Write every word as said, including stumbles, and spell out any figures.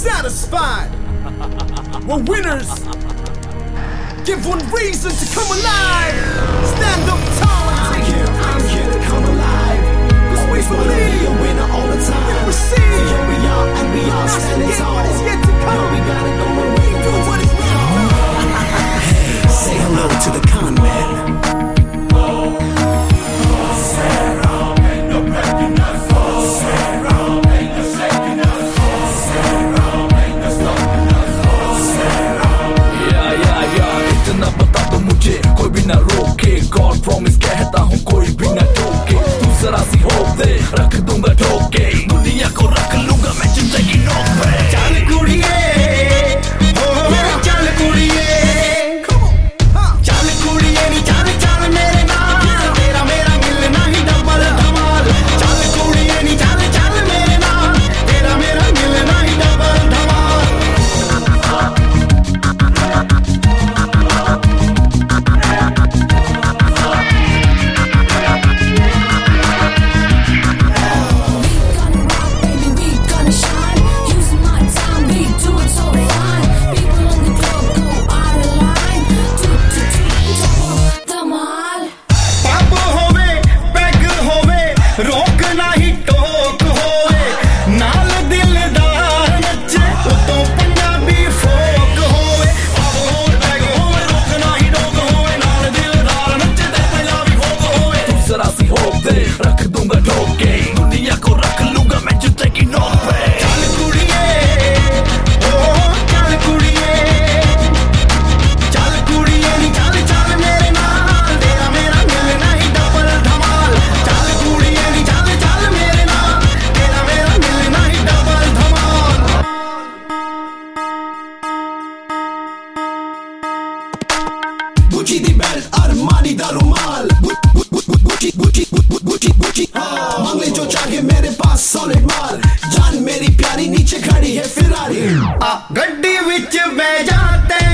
satisfied. We're winners. Give one reason to come alive. Stand up tall. I'm here, I'm here to come alive. Always wanna be a winner all the time. We proceed. Here we are, and we are standing tall. What is yet to come? Yo, we got it going. We Do what is wrong. Hey, say hello to the con man. God promise कहता हूँ कोई भी न टोके तू जरा see hope they रख दूंगा ठोके दुनिया को रख लूंगा मैं चिंता की नोक पे चल कुड़िए हो चल कुड़िए चल कुड़िए नी चल चल मेरे नाल तेरा मेरा मिलना ही डबल धमाल चल कुड़िए नी चल चल मेरे नाल तेरा मेरा मिलना ही डबल धमाल रोक नाही टोक होवे नाल दिलदार नचे उतो पंजाबी फोक होवे अब होर बैग होवे रोक नाही टोक होवे नाल दिलदार नचे ते पंजाबी फोक होवे तू जरा सी होप दे रख दूंगा ठोके दुनिया को रख लूंगा मैं चिंता की नोक पे चल कुड़िए ओ चल कुड़िए चल कुड़िए नी चल चल मेरे नाल तेरा मेरा मिलना ही डबल धमाल चल कुड़िए नी चल चल मेरे नाल तेरा मेरा मिलना ही डबल धमाल Gucci दी बेल्ट अरमानी दा रुमाल Gucci Gucci Gucci Gucci मांग ले जो चाहे मेरे पास सॉलिड माल जान मेरी प्यारी नीचे खड़ी है फिरारी आ गड्डी विच मैं जाते